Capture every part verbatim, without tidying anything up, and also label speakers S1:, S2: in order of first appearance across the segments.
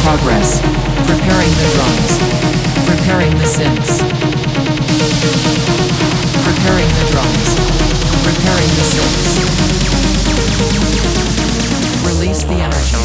S1: progress. Preparing the drums. Preparing the synths. Preparing the drums. Preparing the synths. Release the energy.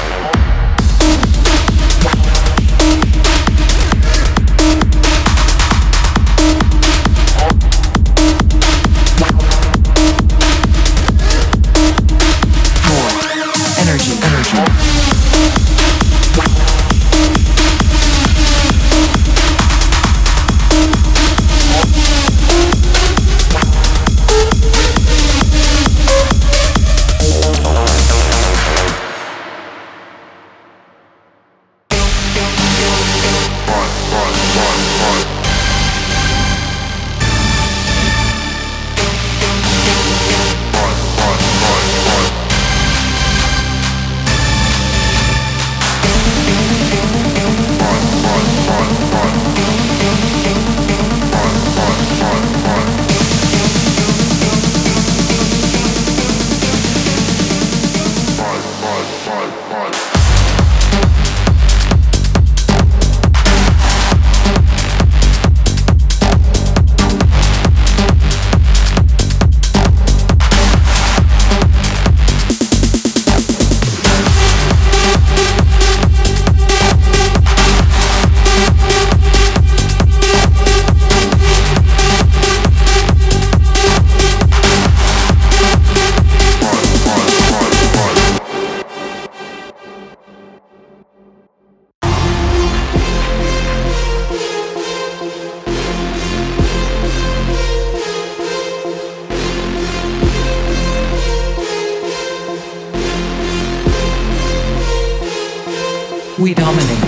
S1: We dominate.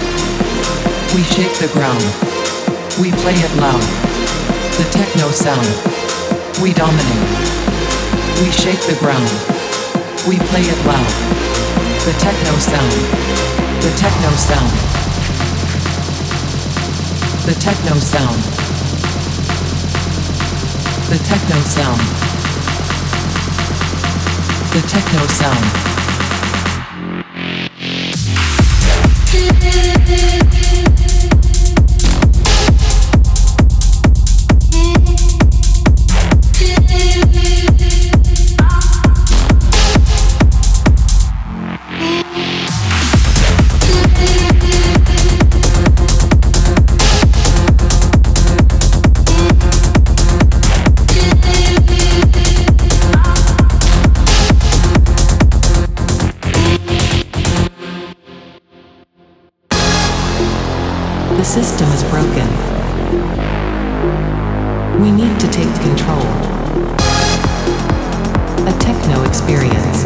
S1: We shake the ground. We play it loud. The techno sound. We dominate. We shake the ground. We play it loud. The techno sound. The techno sound. The techno sound. The techno sound. The techno sound.
S2: The system is broken. We need to take control. A techno experience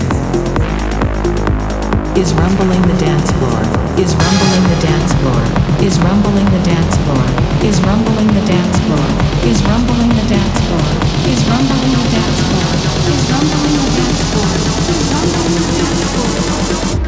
S2: is rumbling the dance floor, is rumbling the dance floor, is rumbling the dance floor, is rumbling the dance floor, is rumbling the dance floor, is rumbling the dance floor, is rumbling the dance floor, is rumbling the dance floor.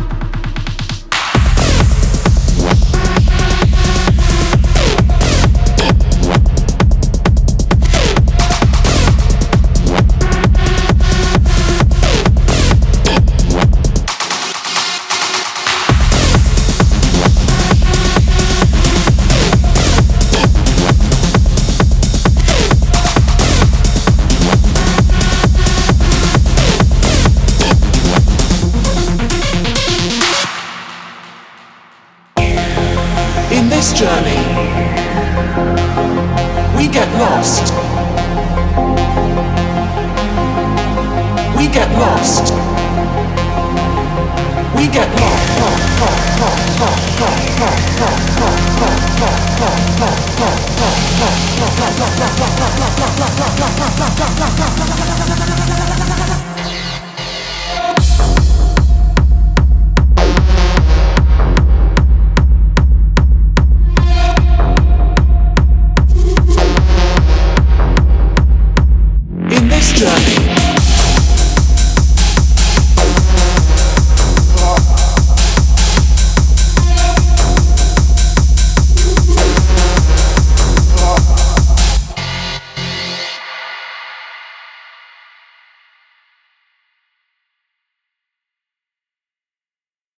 S3: In this journey, we get lost. We get lost. We get lost.